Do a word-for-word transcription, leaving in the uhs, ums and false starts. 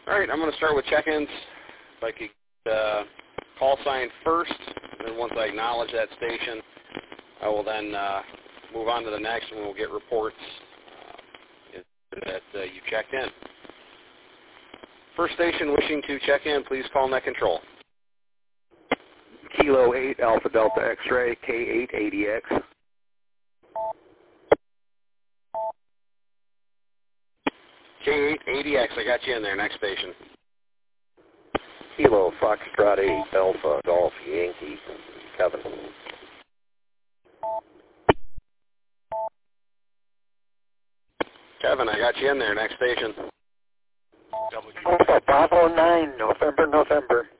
All right, I'm going to start with check-ins. If I could uh, call sign first, and then once I acknowledge that station, I will then uh, move on to the next, and we'll get reports uh, that uh, you checked in. First station wishing to check in, please call net control. Kilo eight Alpha Delta X-ray K eight eighty X. K eight eighty X, I got you in there. Next station. Kilo Foxtrot eight Alpha Golf Yankee Kevin. Kevin, I got you in there. Next station. Alpha Bravo nine November November